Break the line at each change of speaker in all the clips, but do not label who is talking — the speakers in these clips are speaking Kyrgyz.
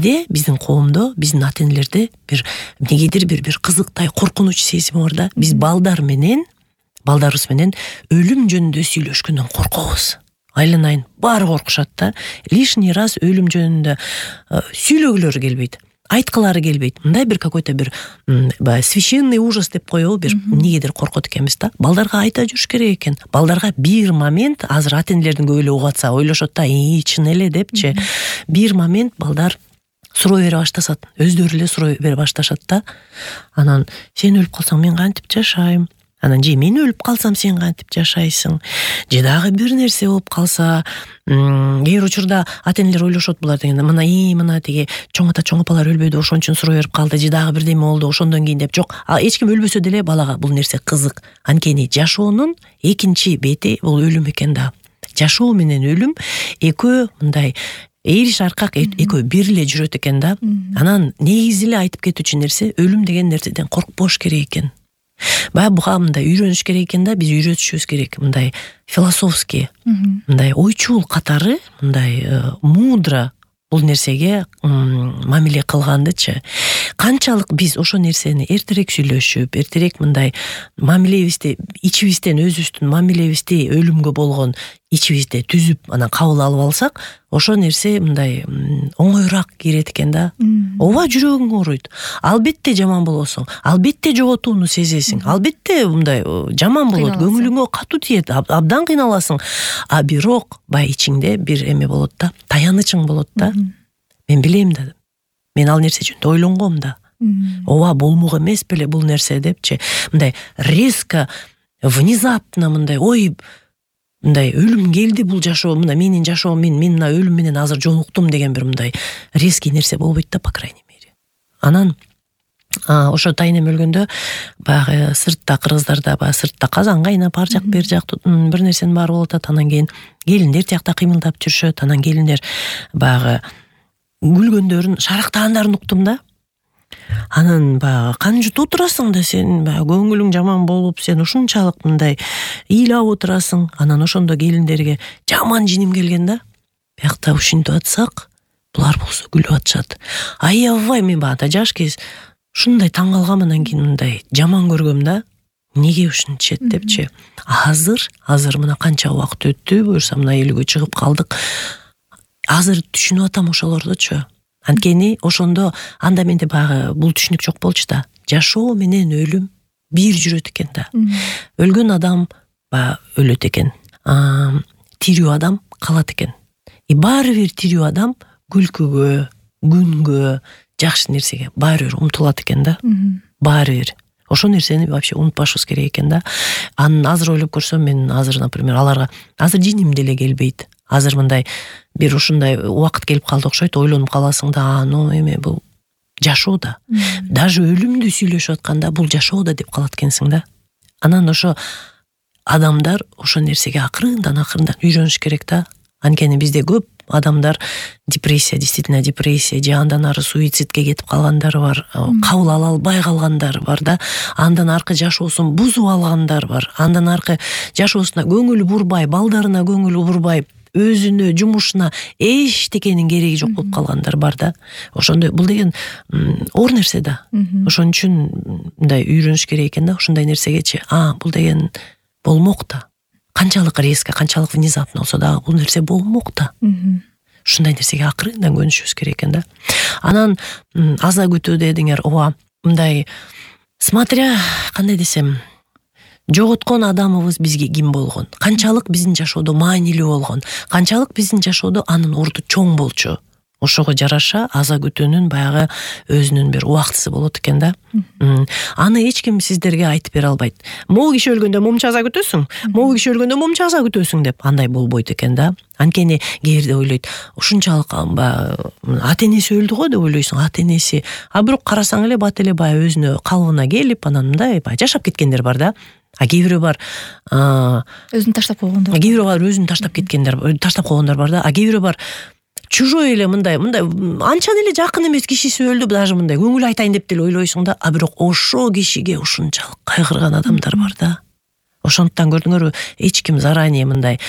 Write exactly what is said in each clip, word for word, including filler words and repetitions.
бизде, биздин коомдо, биздин ата-энелерде бир негедир бир бир кызыктай коркунуч сезими бар да. Биз балдар менен, балдарыбыз менен өлүм жөнүндө сүйлөшкөндөн коркобуз. Айланайын баары коркушат да. Лишний раз өлүм жөнүндө сүйлөгүлөрү келбейт. Айткылары келбейт. Мындай бир какой-то бир священный ужас деп коебу, бир негедир коркот экенбиз да. Балдарга айта жүрүш керек экен. Балдарга бир момент, азыр ата-энелердин көп эле угуп атса, ойлошот да, "И, чын эле" депчи. Бир момент балдар суроо бере башташат. Өздөрү эле суроо бере башташат да. Анан сен өлүп калсаң мен кантип жашайм? Анан же мен өлүп калсам сен кантип жашайсың? Же дагы бир нерсе болуп калса, эгер учурда ата-энелер ойлошот булар дегенде, мына и мына тиги чоң ата чоң апалар өлбөдү, ошон үчүн суроо берип калды, же дагы бирдеме болду, ошондон кийин деп. Жок, эч ким өлбөсө деле балага бул нерсе кызык. Анткени жашоонун экинчи бети бул өлүм экен да. Жашоо менен өлүм экөө мындай эйриш аркак экөө бир эле жүрөт экен да. Анан негизи эле айтып кетүүчү нерсе, өлүм деген нерседен коркпош керек экен. Баягы буга мындай үйрөнүш керек экен да, биз үйрөтүшүбүз керек. Мындай философский, мындай ойчул катары, мындай мудро бул нерсеге мамиле кылгандычы. Канчалык биз ошо нерсени эртерээк сүйлөшүп, эртерээк мындай мамилебизди, ичибизден өзүбүздүн мамилебизди өлүмгө болгон ичибизде түзүп, анан кабыл алып алсак, ошо нерсе мындай оңоюраак кирет экен да. Ооба, жүрөгүң ооруйт. Албетте жаман болосуң. Албетте жоготууну сезесиң. Албетте мындай жаман болот, көңүлүңө катуу тиет, абдан кыйналасың. А бирок бай ичиңде бир эме болот да, таянычың болот да. Мен билем да. Мен ал нерсе үчүн ойлонгом да. Ооба, болмок эмес беле бул нерсе депчи. Мындай резко, внезапно мындай ой, мындай өлүм келди, бул жашоо, мына менин жашоом, мен мен мына өлүм менен азыр жолуктум деген бир мындай резкий нерсе болбойт да, по крайней мере. Анан ошо тайнем өлгөндө баягы сыртта кыргыздарда, баягы сыртта казан кайнап, ар жак бер жак бир нерсенин баары болуп атат. Анан кийин келиндер тиякта кыймылдап жүрүшөт. Анан келиндер баягы күлгөндөрүн, шарактагандарын уктум да. Анан баягы канжут отурасың да, сен баягы көңүлүң жаман болуп, сен ушунчалык мындай ыйлап отурасың. Анан ошондо келиндерге жаман жиним келген да. Биякта ушинтип атсак, булар болсо күлүп атышат. Аябай мен баягы жаш кез ушундай таң калгам, анан кийин мындай жаман көргөм да. Неге ушинтишет депчи. Азыр, азыр мына канча убакыт өттү, буюрса мына элүүгө чыгып калдык. Азыр түшүнүп атам ошолордучу. Анткени ошондо анда менде баягы бул түшүнүк жок болчу да. Жашоо менен өлүм бир жүрөт экен да. Өлгөн адам баягы өлөт экен. Тирүү адам калат экен. И баары бир тирүү адам күлкүгө, күнгө, жакшы нерсеге баары бир умтулат экен да. Баары бир. Ошол нерсени вообще унутпашыбыз керек экен да. Анын азыр ойлоп көрсөм, мен азыр, например, аларга азыр жиним деле келбейт. Азыр мындай бир ушундай убакыт келип калды окшойт, ойлонуп каласың да, ну эме бул жашоо да. Даже өлүмдү сүйлөшүп атканда бул жашоо да деп калат экенсиң да. Анан ошо адамдар ошо нерсеге акырындан акырындан үйрөнүш керек да. Анткени бизде көп адамдар депрессия, действительно депрессия, же андан ары суицидке кетип калгандар бар, кабыл ала албай калгандар бар да. Андан аркы жашоосун бузуп алгандар бар. Андан аркы жашоосуна көңүл бурбай, балдарына көңүл бурбай, өзүнө, жумушуна эчтекенин кереги жок болуп калгандар бар да. Ошондой бул деген оор нерсе да. Ошон үчүн мындай үйрөнүш керек экен да, ушундай нерсегечи. А, бул деген болмок да. Канчалык резко, канчалык внезапно болсо да, бул нерсе болмок да. Ушундай нерсеге акырындан көнүшүбүз керек экен да. Анан аза күтүү дедиңер, ооба, мындай смотря кандай десем, жоготкон адамыбыз бизге ким болгон, канчалык биздин жашоодо маанилүү болгон, канчалык биздин жашоодо анын орду чоң болчу. Ошого жараша аза күтүүнүн баягы өзүнүн бир убактысы болот экен да. Аны эч ким сиздерге айтып бере албайт. Могу киши өлгөндө момчу аза күтөсүң, могу киши өлгөндө момчу аза күтөсүң деп, андай болбойт экен да. Анткени кээде ойлойт, ушунчалык ата-энеси өлдү го деп ойлойсуң, ата-энеси. А бирок карасаң эле бат эле баягы өзүнө калыбына келип, анан мындай баягы жашап кеткендер бар да. А кээ бири бар,
өзүн таштап койгондор.
А кээ бири бар өзүн таштап кеткендер, таштап койгондор бар да. А кээ бири бар чужой эле мындай, мындай анча деле жакын эмес кишиси өлдү, даже мындай көңүл айтайын деп деле ойлойсуң да, а бирок ошо кишиге ушунчалык кайгырган адамдар бар да. Ошондуктан көрдүңөрбү, эч ким заранее мындай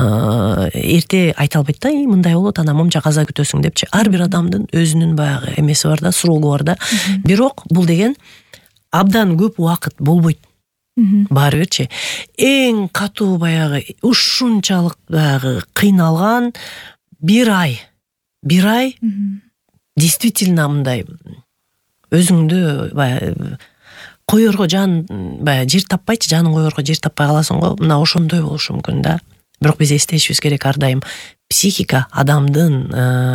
эрте айта албайт да, мындай болот, анан момжа каза күтөсүң депчи. Ар бир адамдын өзүнүн баягы эмеси бар да, срогу бар да. Бирок бул деген абдан көп убакыт болбойт. Баары бирчи. Эң катуу баягы ушунчалык баягы кыйналган бир ай. Бир ай действительно мындай өзүңдү баягы коерго жан баягы жер таппайчы, жанын коерго жер таппай каласың го. Мына ошондой болушу мүмкүн да. Бирок биз эстешибиз керек ар дайым психика, адамдын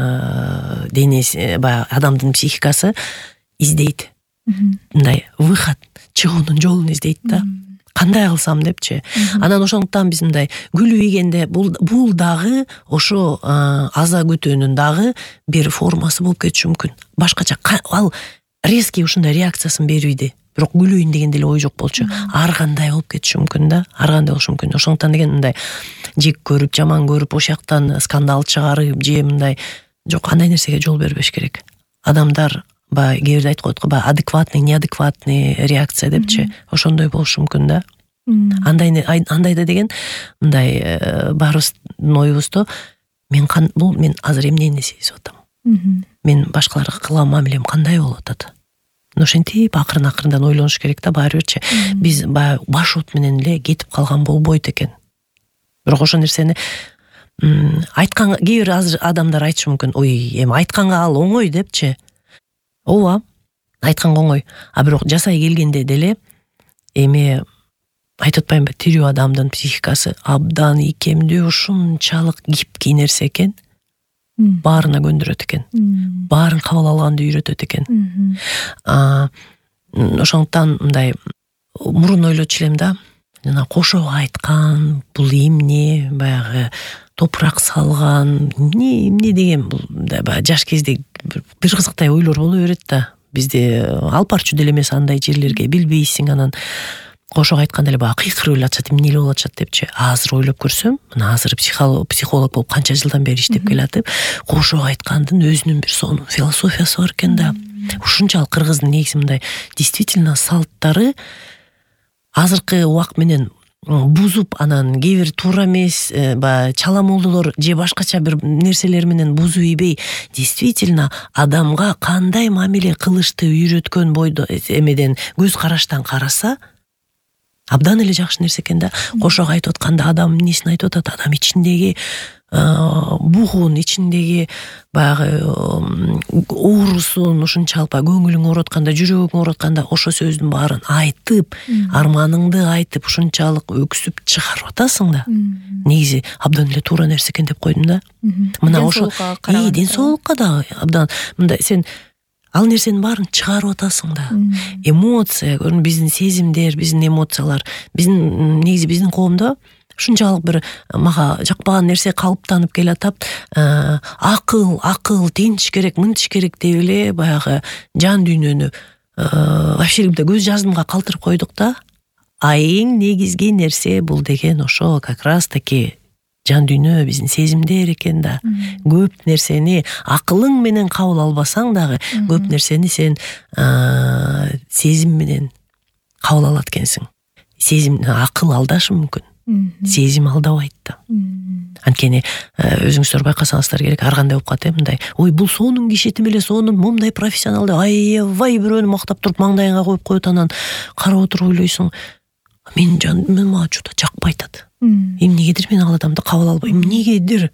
денеси, баягы адамдын психикасы издейт. Мындай выход, чыгуунун жолун издейт да. Кандай кылсам депчи. Анан ошондуктан биз мындай күлүп ийгенде бул бул дагы ошо аза күтүүнүн дагы бир формасы болуп кетиши мүмкүн. Башкача ал резкий ушундай реакциясын бербейди. Бирок күлөйүн деген деле ой жок болчу. Ар кандай болуп кетиши мүмкүн да. Ар кандай болушу мүмкүн. Ошондуктан деген мындай жек көрүп, жаман көрүп, ошол жактан скандал чыгарып, же мындай жок, андай нерсеге жол бербеш керек. Адамдар баягы кээ бирде айтып коет го, баягы адекватный, неадекватный реакция депчи. Ошондой болушу мүмкүн да. Андай андайда деген мындай баарыбыздын оюбузда мен бул мен азыр эмнени сезип атам. Мен башкаларга кылган мамилем кандай болуп атат. Ошентип акырын акырындан ойлонуш керек да, баары бирчи. Биз баягы баш от менен эле кетип калган болбойт экен. Бирок ошол нерсени айткан кээ бир азыр адамдар айтышы мүмкүн, ой, эми айтканга ал оңой депчи. Ооба, айтканга оңой. А бирок жасай келгенде деле эми айтып атпаймынбы, тирүү адамдын психикасы абдан икемдүү, ушунчалык кипкей нерсе экен. Баарына көндүрөт экен. Баарын кабыл алганды үйрөтөт экен. Ошондуктан мындай мурун ойлочу элем да, жана кошо айткан, бул эмне, баягы топурак салган, эмне эмне деген бул баягы жаш кезде бир кызыктай ойлор боло берет да. Бизде алып барчу деле эмес андай жерлерге, билбейсиң, анан кошо айтканда эле баягы кыйкырып эле атышат, эмне эле болуп атышат депчи. Азыр ойлоп көрсөм, мына азыр психолог болуп канча жылдан бери иштеп келатып, кошо айткандын өзүнүн бир сонун философиясы бар экен да. Ушунчалык кыргыздын негизи мындай действительно салттары азыркы убакыт менен бузуп, анан кээ бир туура эмес баягы чала молдолор же башкача бир нерселер менен бузуп ийбей, действительно адамга кандай мамиле кылышты үйрөткөн бойдо эмеден, көз караштан караса абдан эле жакшы нерсе экен да. Кошо айтып атканда адам эмнесин айтып атат, адам ичиндеги бугун, ичиндеги баягы оорусун, ушунчалык баягы көңүлүң ооруп атканда, жүрөгүң ооруп атканда ошо сөздүн баарын айтып, арманыңды айтып, ушунчалык өксүп чыгарып атасың да. Негизи абдан эле туура нерсе экен деп койдум да. Мына ошо ден соолукка дагы абдан мындай сен ал нерсенин баарын чыгарып атасың да. Эмоция, биздин сезимдер, биздин эмоциялар, биздин негизи биздин коомдо ушунчалык бир мага жакпаган нерсе калыптанып келатат. Акыл, акыл, тинч керек, мынтиш керек деп эле баягы жан дүйнөнү вообще көз жаздымга калтырып койдук да. А эң негизги нерсе бул деген ошо как раз таки жан дүйнө, биздин сезимдер экен да. Көп нерсени акылың менен кабыл албасаң дагы, көп нерсени сен сезим менен кабыл алат экенсиң. Сезим, акыл алдашы мүмкүн. Сезим алдабайт да. Анткени өзүңүздөр байкасаңыздар керек, ар кандай болуп калат, мындай, ой, бул сонун киши, тим эле сонун, момундай профессионал деп, аябай бирөөнү мактап туруп маңдайыңа коюп коет, анан карап отуруп ойлойсуң, мен жан мен мага чута жакпай атат. Эмнегедир мен ал адамды кабыл албайм. Эмнегедир?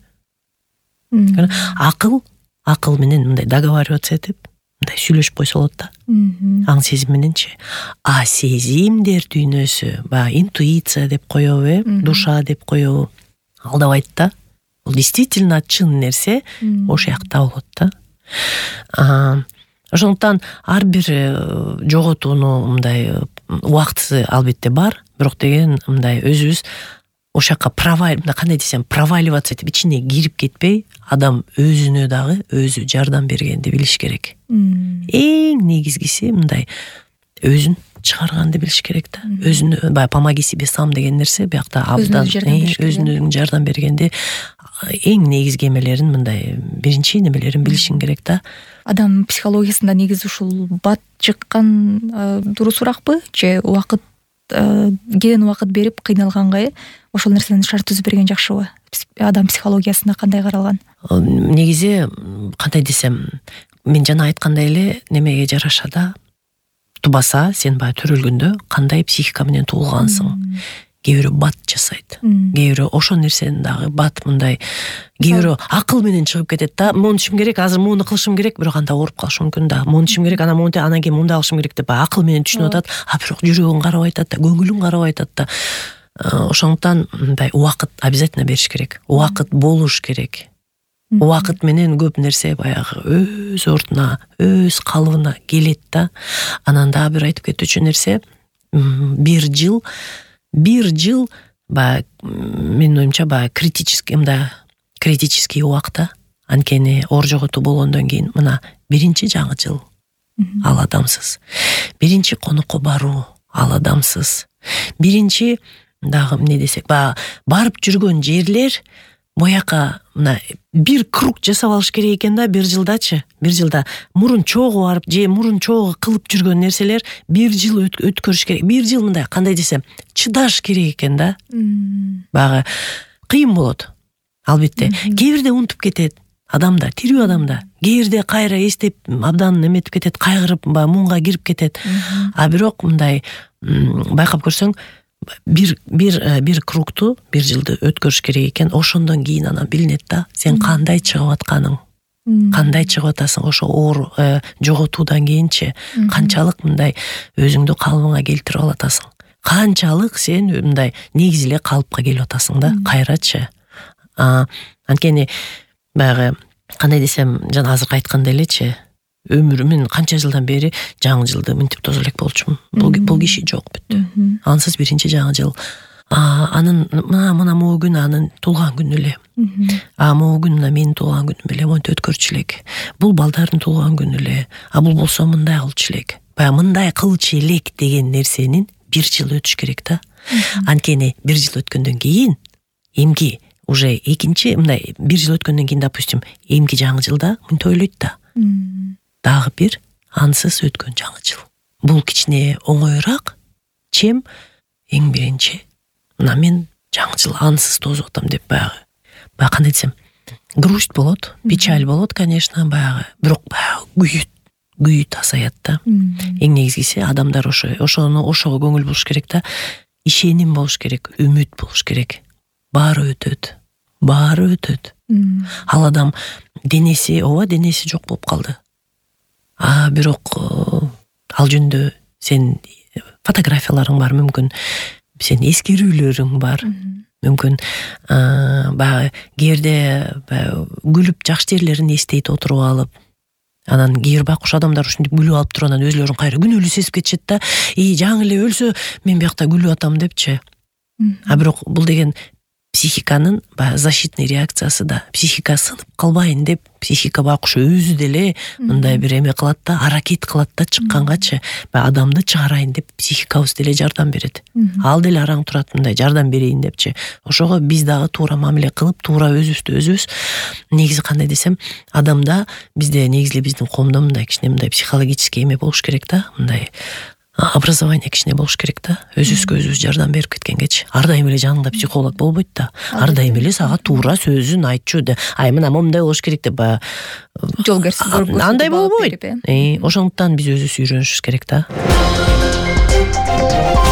Акыл, акыл менен мындай договариваться этип, мындай сүйлөшүп койсо болот да. Аң сезим мененчи. А сезимдер дүйнөсү, баягы интуиция деп коебу, э, душа деп коебу. Алдабайт да. Бул действительно чын нерсе ошол жакта болот да. Ошондуктан ар бир жоготууну мындай убактысы албетте бар, бирок деген мындай өзүбүз ошол жакка проваль, кандай десем, проваливаться этип ичине кирип кетпей, адам өзүнө дагы өзү жардам бергенди билиш керек. Эң негизгиси мындай өзүн чыгарганды билиш керек да. Өзүнө баягы помоги себе сам деген нерсе биякта абдан өзүнө жардам бергенди эң негизги эмелерин, мындай биринчи немелерин билишиң керек да.
Адам психологиясында негизи ушул бат чыккан дурусуракпы же убакыт кенен убакыт берип кыйналганга ошол нерсенин шарт түзүп берген жакшыбы? Адам психологиясына кандай каралган?
Негизи кандай десем, мен жана айткандай эле немеге жараша да, тубаса сен баягы төрөлгөндө кандай психика менен туулгансың. Кээ бирөө бат жасайт, кээ бирөө ошол нерсени дагы бат мындай, кээ бирөө акыл менен чыгып кетет да, монтишим керек, азыр муну кылышым керек, бирок анда ооруп калышы мүмкүн да. Монтишим керек, ана монте, анан кийин мындай кылышым керек деп акыл менен түшүнүп атат, а бирок жүрөгүн карабай атат да, көңүлүн карабай атат да. Ошондуктан мындай убакыт обязательно бериш керек. Убакыт болуш керек. Убакыт менен көп нерсе баягы өз ордуна, өз калыбына келет да. Анан дагы бир айтып кетүүчү нерсе, бир жыл бир жыл баягы менин оюмча баягы критический мындай критический убакта, анткени оор жоготуу болгондон кийин мына биринчи жаңы жыл ал адамсыз. Биринчи конокко баруу ал адамсыз. Биринчи дагы эмне десек, баягы барып жүргөн жерлер бояка мына бир круг жасап алыш керек экен да, бир жылдачы. Бир жылда мурун чогуу барып, же мурун чогуу кылып жүргөн нерселер бир жыл өткөрүш керек. Бир жыл мындай кандай десем, чыдаш керек экен да. Баягы кыйын болот. Албетте. Кээ бирде унутуп кетет адамда, тирүү адамда. Кээ бирде кайра эстеп, абдан эметип кетет, кайгырып, баягы муңга кирип кетет. А бирок мындай байкап көрсөң, бир бир бир кругту бир жылды өткөрүш керек экен. Ошондон кийин анан билинет да, сен кандай чыгып атканың, кандай чыгып атасың. Ошо оор жоготуудан кийинчи канчалык мындай өзүңдү калыбыңа келтирип алатасың, канчалык сен мындай негизи эле калыпка келип атасың да, кайрачы. Анткени баягы кандай десем, жана азыр айткандай элечи, өмүрүмүн канча жылдан бери жаңы жылды мынтип тосо элек болчумун. Бул бул киши жок бүттү. Ансыз биринчи жаңы жыл. Анын мына мына могу күнү анын туулган күнү эле. А могу күнү мына менин туулган күнүм эле, монтип өткөрчү элек. Бул балдардын туулган күнү эле. А бул болсо мындай кылчу элек. Баягы мындай кылчу элек деген нерсенин бир жыл өтүш керек да. Анткени бир жыл өткөндөн кийин эмки уже экинчи мындай бир жыл өткөндөн кийин, допустим, эмки жаңы жылда мынтип ойлойт да. Дагы бир ансыз өткөн жаңы жыл. Бул кичине оңоюраак, чем эң биринчи мына мен жаңы жыл ансыз тосуп атам деп баягы. Баягы кандай десем, грусть болот, печаль болот, конечно, баягы. Бирок баягы күйүт, күйүт азаят да. Эң негизгиси адамдар ошо ошону ошого көңүл буруш керек да. Ишеним болуш керек, үмүт болуш керек. Баары өтөт. Баары өтөт. Ал адам денеси, ооба, денеси жок болуп калды. А бирок ал жөнүндө сен фотографияларың бар, мүмкүн сен эскерүүлөрүң бар, мүмкүн баягы кээде күлүп жакшы жерлерин эстейт отуруп алып, анан кээ бир байкуш адамдар ушинтип күлүп алып туруп анан өзүлөрүн кайра күнөөлүү сезип кетишет да, и жаңы эле өлсө мен биякта күлүп атам депчи. А бирок бул деген психиканын баягы защитный реакциясы да. Психика сынып калбайын деп, психика байкуш өзү деле мындай бир эме кылат да, аракет кылат да, чыккангачы баягы адамды чыгарайын деп психикабыз деле жардам берет. Ал деле араң турат мындай жардам берейин депчи. Ошого биз дагы туура мамиле кылып, туура өзүбүздү өзүбүз негизи кандай десем, адамда бизде негизи биздин коомдо мындай кичине мындай психологический эме болуш керек да, мындай образование кичине болуш керек да. Өзүбүзгө өзүбүз жардам берип кеткенгечи. Ар дайым эле жаныңда психолог болбойт да. Ар дайым эле сага туура сөзүн айтчу да. Ай мына момундай болуш керек деп баягы
жол көрсөтүп көрүп
андай болбойт. Ошондуктан биз өзүбүз үйрөнүшүбүз керек да.